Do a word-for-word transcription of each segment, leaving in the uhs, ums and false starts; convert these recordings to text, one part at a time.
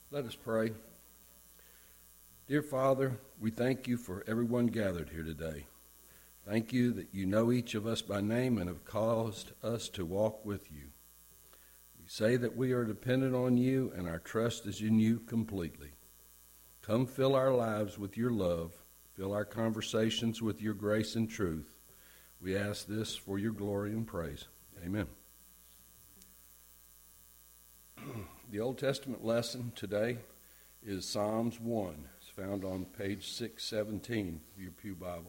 Let us pray. Dear Father, we thank you for everyone gathered here today. Thank you that you know each of us by name and have caused us to walk with you. We say that we are dependent on you and our trust is in you completely. Come fill our lives with your love. Fill our conversations with your grace and truth. We ask this for your glory and praise. Amen. The Old Testament lesson today is Psalms one. It's found on page six seventeen of your Pew Bible.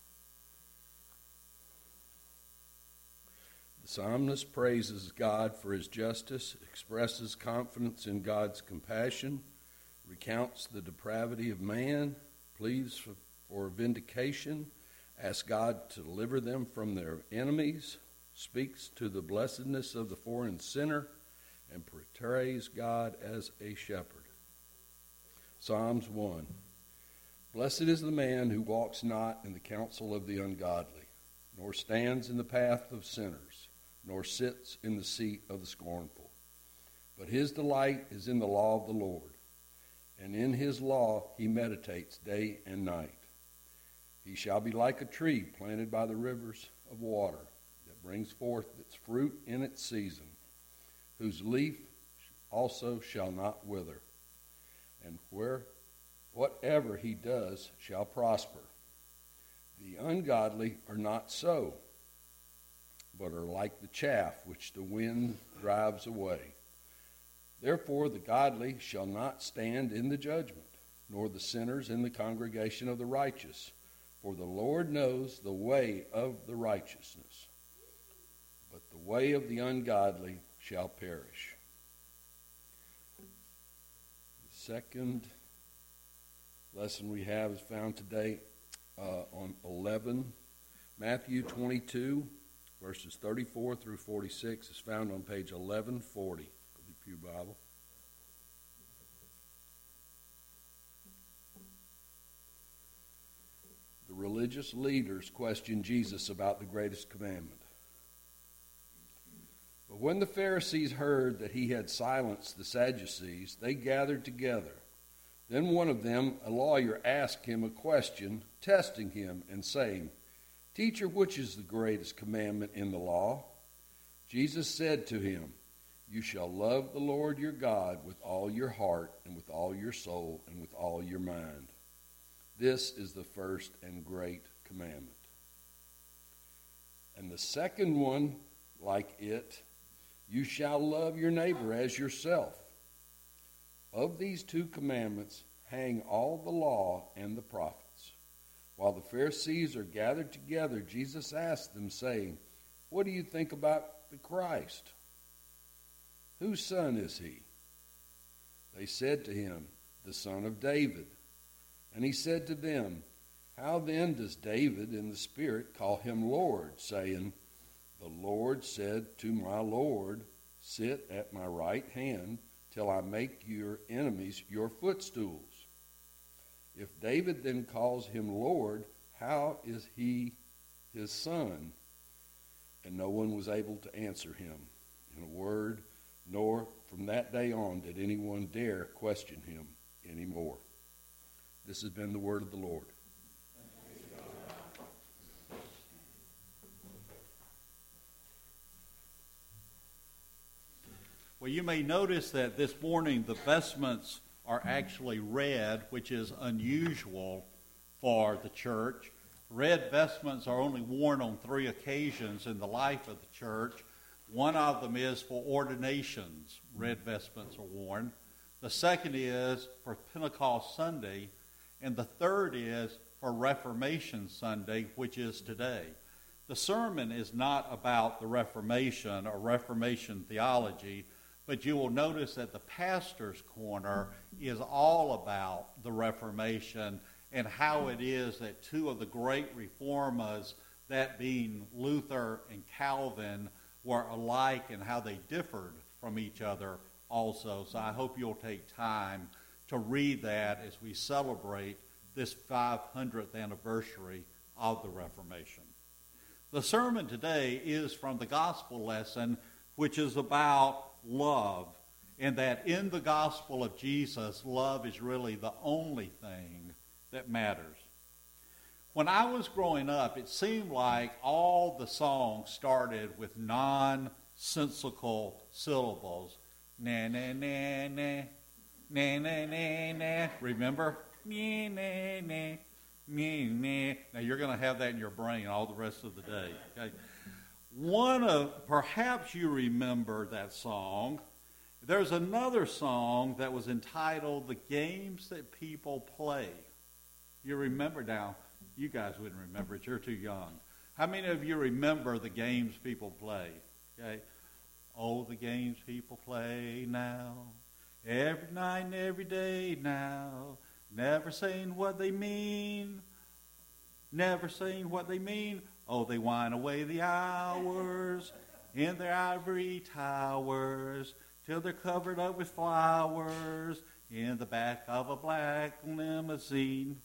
The psalmist praises God for his justice, expresses confidence in God's compassion, recounts the depravity of man, pleads for, for vindication, asks God to deliver them from their enemies, speaks to the blessedness of the foreign sinner, and portrays God as a shepherd. Psalms one. Blessed is the man who walks not in the counsel of the ungodly, nor stands in the path of sinners, nor sits in the seat of the scornful. But his delight is in the law of the Lord, and in his law he meditates day and night. He shall be like a tree planted by the rivers of water, that brings forth its fruit in its season, whose leaf also shall not wither, and where whatever he does shall prosper. The ungodly are not so, but are like the chaff which the wind drives away. Therefore the godly shall not stand in the judgment, nor the sinners in the congregation of the righteous. For the Lord knows the way of the righteousness, but the way of the ungodly shall perish. The second lesson we have is found today uh, on eleven. Matthew twenty-two, verses thirty-four through forty-six is found on page eleven forty of the Pew Bible. The religious leaders questioned Jesus about the greatest commandment. But when the Pharisees heard that he had silenced the Sadducees, they gathered together. Then one of them, a lawyer, asked him a question, testing him and saying, Teacher, which is the greatest commandment in the law? Jesus said to him, You shall love the Lord your God with all your heart and with all your soul and with all your mind. This is the first and great commandment. And the second one, like it, you shall love your neighbor as yourself. Of these two commandments hang all the law and the prophets. While the Pharisees are gathered together, Jesus asked them, saying, What do you think about the Christ? Whose son is he? They said to him, The son of David. And he said to them, How then does David in the Spirit call him Lord, saying, The Lord said to my Lord, Sit at my right hand till I make your enemies your footstools. If David then calls him Lord, how is he his son? And no one was able to answer him in a word, nor from that day on did anyone dare question him anymore. This has been the word of the Lord. Well, you may notice that this morning the vestments are actually red, which is unusual for the church. Red vestments are only worn on three occasions in the life of the church. One of them is for ordinations. Red vestments are worn. The second is for Pentecost Sunday. And the third is for Reformation Sunday, which is today. The sermon is not about the Reformation or Reformation theology, but you will notice that the pastor's corner is all about the Reformation and how it is that two of the great reformers, that being Luther and Calvin, were alike and how they differed from each other also. So I hope you'll take time to read that as we celebrate this five hundredth anniversary of the Reformation. The sermon today is from the gospel lesson, which is about love. and that in the gospel of Jesus, love is really the only thing that matters. When I was growing up, it seemed like all the songs started with nonsensical syllables. Na na na na, na na na na. Remember? Na na na, na na. Now you're going to have that in your brain all the rest of the day. Okay? One of, perhaps you remember that song. There's another song that was entitled "The Games That People Play." You remember now? You guys wouldn't remember it. You're too young. How many of you remember the games people play? Okay. Oh, the games people play now, every night and every day now, never saying what they mean, never saying what they mean. Oh, they whine away the hours in their ivory towers till they're covered up with flowers in the back of a black limousine.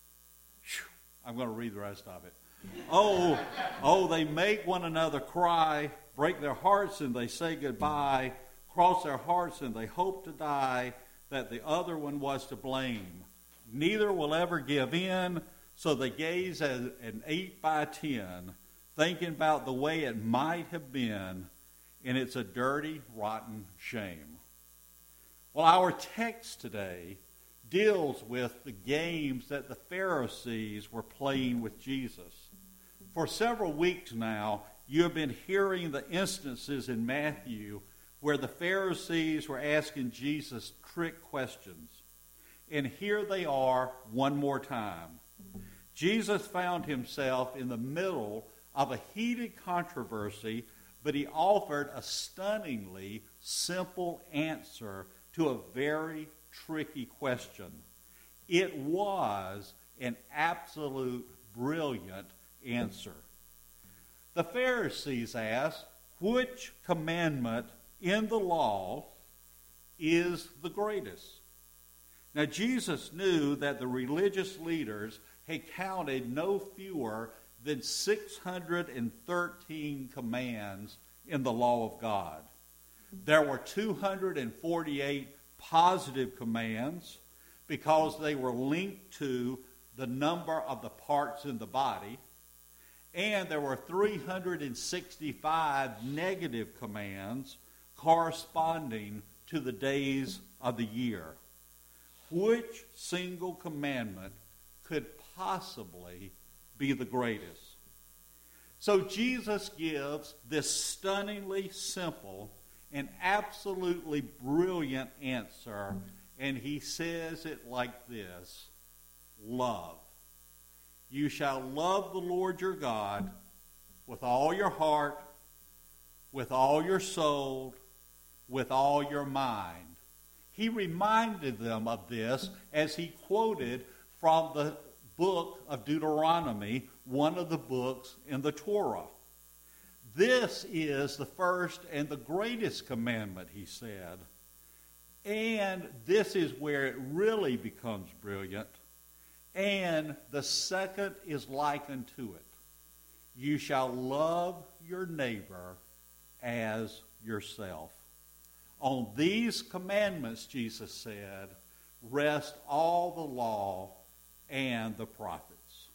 I'm going to read the rest of it. Oh, oh, they make one another cry, break their hearts and they say goodbye, cross their hearts and they hope to die, that the other one was to blame. Neither will ever give in, so they gaze at an eight by ten, thinking about the way it might have been, and it's a dirty, rotten shame. Well, our text today deals with the games that the Pharisees were playing with Jesus. For several weeks now, you have been hearing the instances in Matthew where the Pharisees were asking Jesus trick questions. And here they are one more time. Jesus found himself in the middle of a heated controversy, but he offered a stunningly simple answer to a very tricky question. It was an absolute brilliant answer. The Pharisees asked, which commandment in the law is the greatest? Now, Jesus knew that the religious leaders had counted no fewer than six hundred thirteen commands in the law of God. There were two hundred forty-eight positive commands because they were linked to the number of the parts in the body, and there were three hundred sixty-five negative commands corresponding to the days of the year. Which single commandment could possibly be the greatest? So Jesus gives this stunningly simple and absolutely brilliant answer, and he says it like this: love. You shall love the Lord your God with all your heart, with all your soul, with all your mind. He reminded them of this as he quoted from the book of Deuteronomy, one of the books in the Torah. This is the first and the greatest commandment, he said. And this is where it really becomes brilliant. And the second is likened to it. You shall love your neighbor as yourself. On these commandments, Jesus said, rest all the law and the prophets.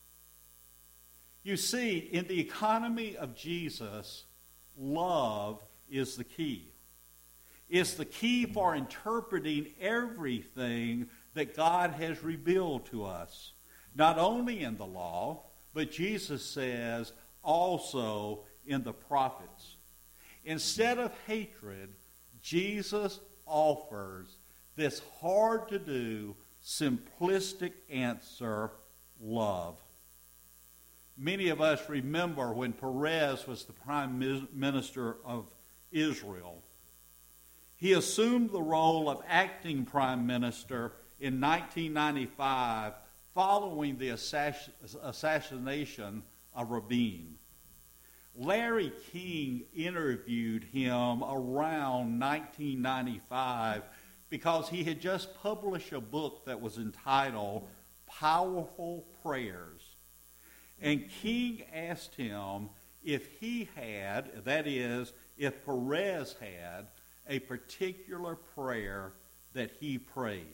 You see, in the economy of Jesus, love is the key. It's the key for interpreting everything that God has revealed to us, not only in the law, but Jesus says also in the prophets. Instead of hatred, Jesus offers this hard-to-do, simplistic answer: love. Many of us remember when Perez was the prime minister of Israel. He assumed the role of acting prime minister in nineteen ninety-five following the assass- assassination of Rabin. Larry King interviewed him around nineteen ninety-five because he had just published a book that was entitled Powerful Prayers. And King asked him if he had, that is, if Perez had, a particular prayer that he prayed.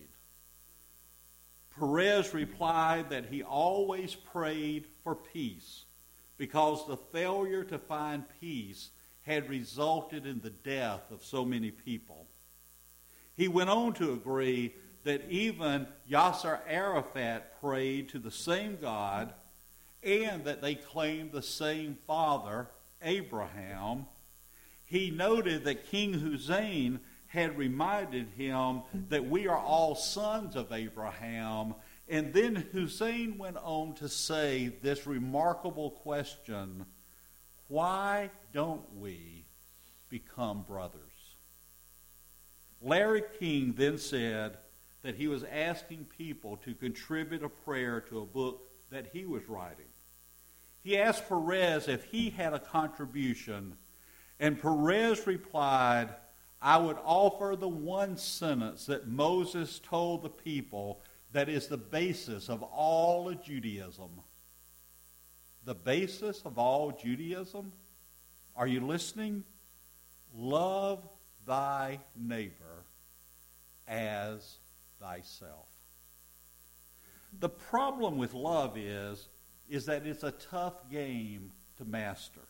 Perez replied that he always prayed for peace because the failure to find peace had resulted in the death of so many people. He went on to agree that even Yasser Arafat prayed to the same God and that they claimed the same father, Abraham. He noted that King Hussein had reminded him that we are all sons of Abraham. And then Hussein went on to say this remarkable question: why don't we become brothers? Larry King then said that he was asking people to contribute a prayer to a book that he was writing. He asked Perez if he had a contribution, and Perez replied, I would offer the one sentence that Moses told the people that is the basis of all of Judaism. The basis of all Judaism? Are you listening? Love thy neighbor as thyself. The problem with love is, is that it's a tough game to master.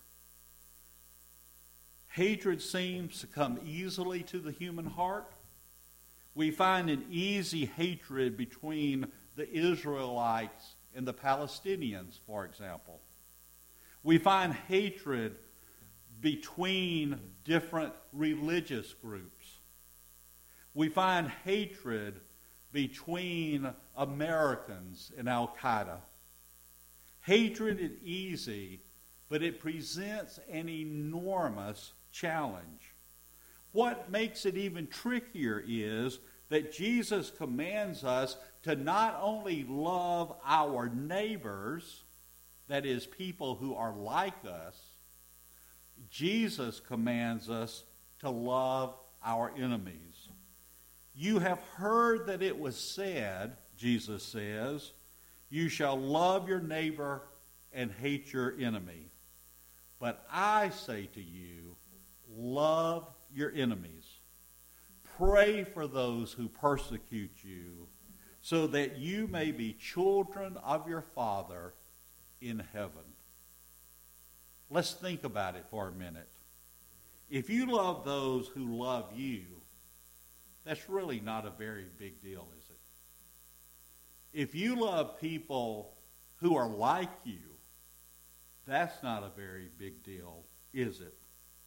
Hatred seems to come easily to the human heart. We find an easy hatred between the Israelites and the Palestinians, for example. We find hatred between different religious groups. We find hatred between Americans and Al-Qaeda. Hatred is easy, but it presents an enormous challenge. What makes it even trickier is that Jesus commands us to not only love our neighbors, that is, people who are like us, Jesus commands us to love our enemies. You have heard that it was said, Jesus says, you shall love your neighbor and hate your enemy. But I say to you, love your enemies. Pray for those who persecute you, so that you may be children of your Father in heaven. Let's think about it for a minute. If you love those who love you, that's really not a very big deal, is it? If you love people who are like you, that's not a very big deal, is it?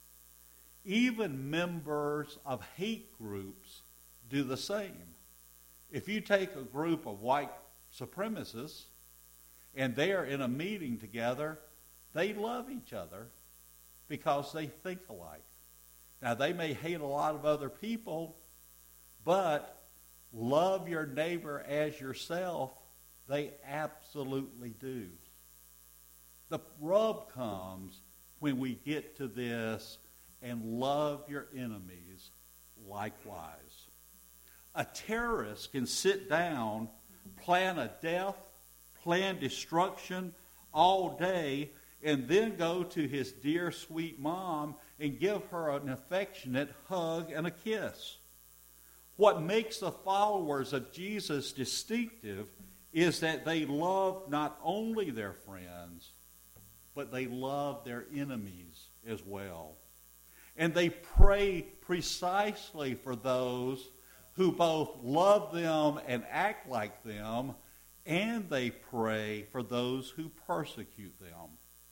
Even members of hate groups do the same. If you take a group of white supremacists and they are in a meeting together, they love each other because they think alike. Now, they may hate a lot of other people, but love your neighbor as yourself, they absolutely do. The rub comes when we get to this, and love your enemies likewise. A terrorist can sit down, plan a death, plan destruction all day, and then go to his dear sweet mom and give her an affectionate hug and a kiss. What makes the followers of Jesus distinctive is that they love not only their friends, but they love their enemies as well. And they pray precisely for those who both love them and act like them, and they pray for those who persecute them.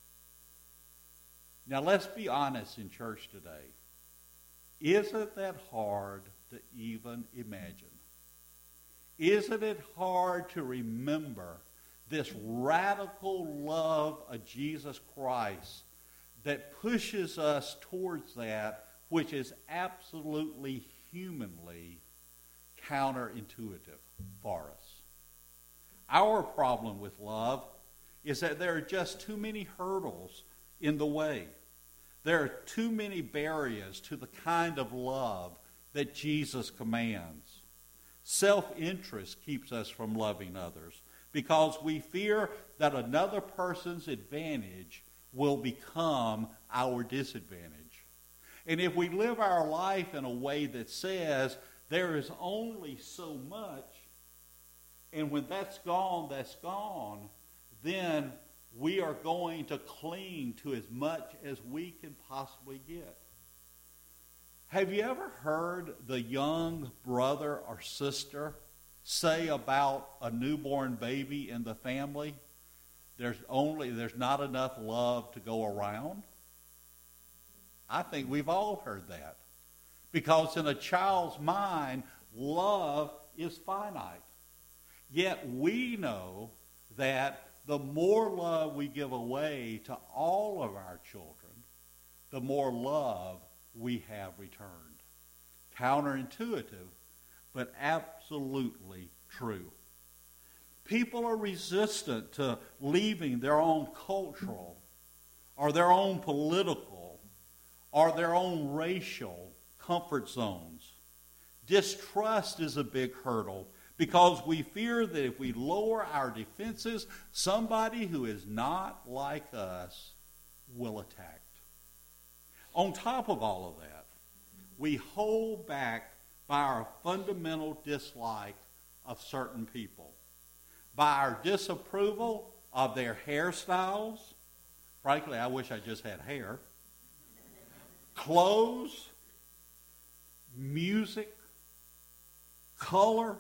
Now, let's be honest in church today. Isn't that hard to even imagine? Isn't it hard to remember this radical love of Jesus Christ that pushes us towards that which is absolutely humanly counterintuitive for us? Our problem with love is that there are just too many hurdles in the way. There are too many barriers to the kind of love that Jesus commands. Self-interest keeps us from loving others because we fear that another person's advantage will become our disadvantage. And if we live our life in a way that says there is only so much, and when that's gone, that's gone, then we are going to cling to as much as we can possibly get. Have you ever heard the young brother or sister say about a newborn baby in the family, there's only there's not enough love to go around? I think we've all heard that. Because in a child's mind, love is finite. Yet we know that the more love we give away to all of our children, the more love we have returned. Counterintuitive, but absolutely true. People are resistant to leaving their own cultural or their own political or their own racial comfort zones. Distrust is a big hurdle because we fear that if we lower our defenses, somebody who is not like us will attack. On top of all of that, we hold back by our fundamental dislike of certain people, by our disapproval of their hairstyles. Frankly, I wish I just had hair. Clothes, music, color,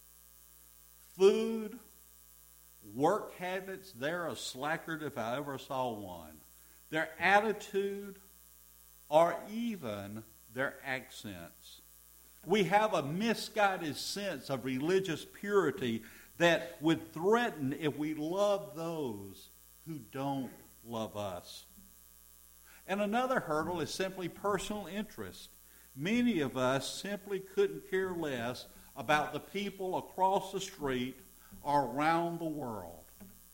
food, work habits. They're a slackard if I ever saw one. Their attitude, or even their accents. We have a misguided sense of religious purity that would threaten if we love those who don't love us. And another hurdle is simply personal interest. Many of us simply couldn't care less about the people across the street or around the world.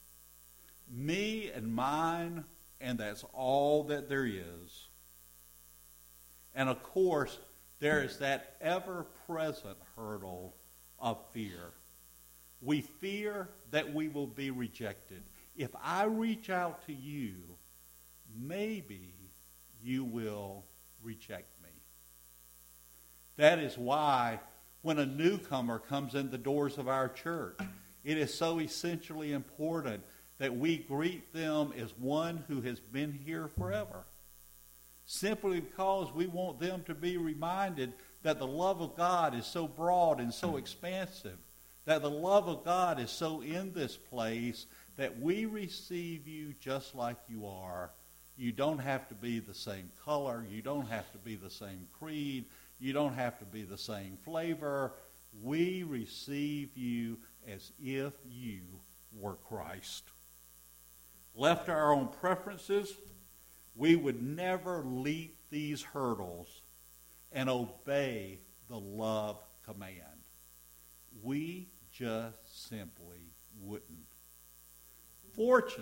Me and mine, and that's all that there is. And of course, there is that ever-present hurdle of fear. We fear that we will be rejected. If I reach out to you, maybe you will reject me. That is why when a newcomer comes in the doors of our church, it is so essentially important that we greet them as one who has been here forever. Simply because we want them to be reminded that the love of God is so broad and so expansive, that the love of God is so in this place that we receive you just like you are. You don't have to be the same color. You don't have to be the same creed. You don't have to be the same flavor. We receive you as if you were Christ. Left to our own preferences, we would never leap these hurdles and obey the love command. We just simply wouldn't. Fortunately,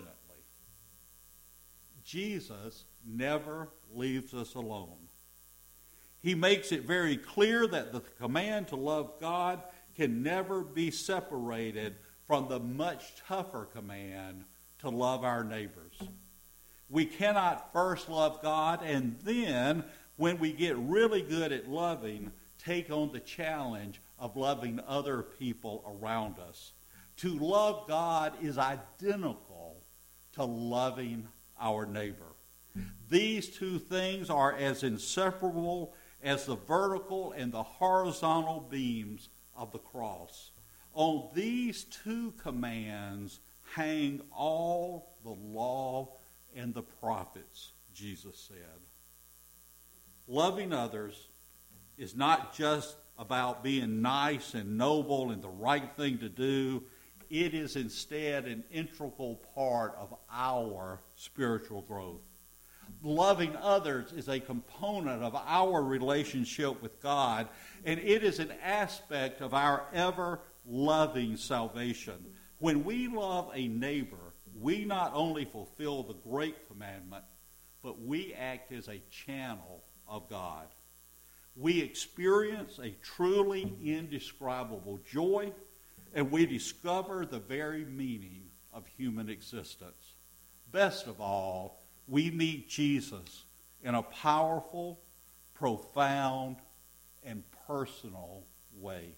Jesus never leaves us alone. He makes it very clear that the command to love God can never be separated from the much tougher command to love our neighbors. We cannot first love God and then, when we get really good at loving, take on the challenge of loving other people around us. To love God is identical to loving our neighbor. These two things are as inseparable as the vertical and the horizontal beams of the cross. On these two commands hang all the law and the prophets, Jesus said. Loving others is not just about being nice and noble and the right thing to do. It is instead an integral part of our spiritual growth. Loving others is a component of our relationship with God, and it is an aspect of our ever-loving salvation. When we love a neighbor, we not only fulfill the great commandment, but we act as a channel of God. We experience a truly indescribable joy, and we discover the very meaning of human existence. Best of all, we meet Jesus in a powerful, profound, and personal way.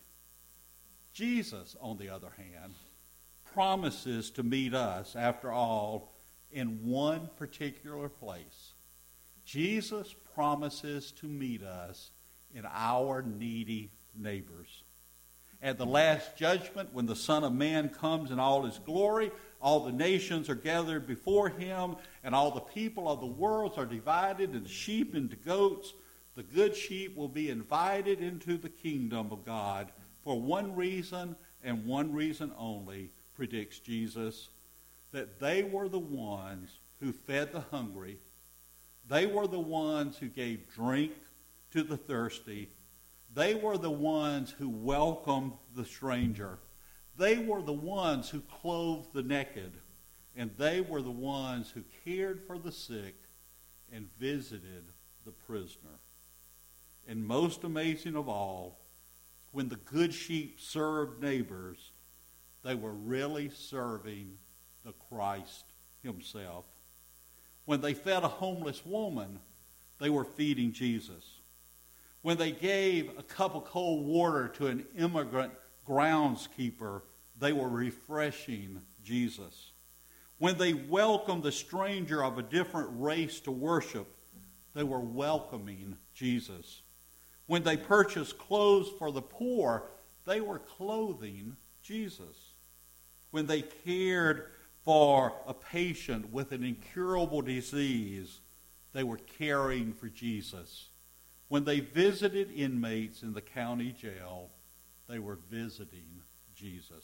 Jesus, on the other hand, promises to meet us, after all, in one particular place. Jesus promises to meet us in our needy neighbors. At the last judgment, when the Son of Man comes in all his glory, all the nations are gathered before him, and all the people of the world are divided into sheep and to goats. The good sheep will be invited into the kingdom of God for one reason and one reason only, predicts Jesus, that they were the ones who fed the hungry. They were the ones who gave drink to the thirsty. They were the ones who welcomed the stranger. They were the ones who clothed the naked. And they were the ones who cared for the sick and visited the prisoner. And most amazing of all, when the good sheep served neighbors, they were really serving the Christ himself. When they fed a homeless woman, they were feeding Jesus. When they gave a cup of cold water to an immigrant groundskeeper, they were refreshing Jesus. When they welcomed the stranger of a different race to worship, they were welcoming Jesus. When they purchased clothes for the poor, they were clothing Jesus. When they cared for a patient with an incurable disease, they were caring for Jesus. When they visited inmates in the county jail, they were visiting Jesus.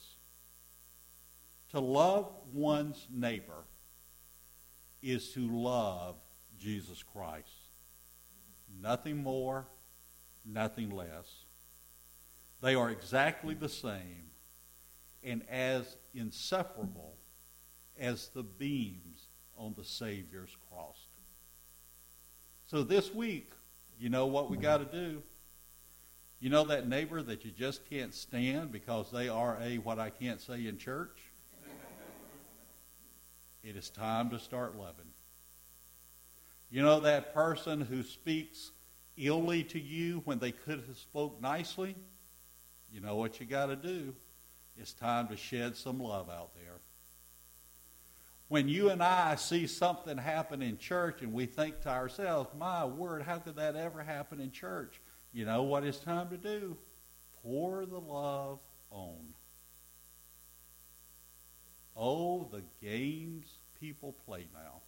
To love one's neighbor is to love Jesus Christ. Nothing more, nothing less. They are exactly the same and as inseparable as the beams on the Savior's cross. So this week, you know what we got to do? You know that neighbor that you just can't stand because they are a, what I can't say in church? It is time to start loving. You know that person who speaks illy to you when they could have spoke nicely? You know what you got to do? It's time to shed some love out there. When you and I see something happen in church and we think to ourselves, my word, how could that ever happen in church? You know what it's time to do? Pour the love on. Oh, the games people play now.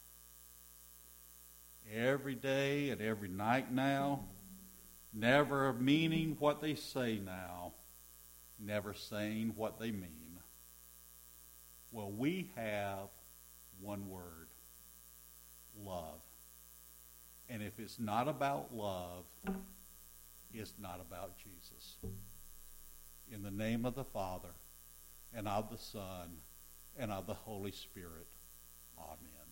Every day and every night now, never meaning what they say now, never saying what they mean. Well, we have one word, love. And if it's not about love, it's not about Jesus. In the name of the Father, and of the Son, and of the Holy Spirit. Amen.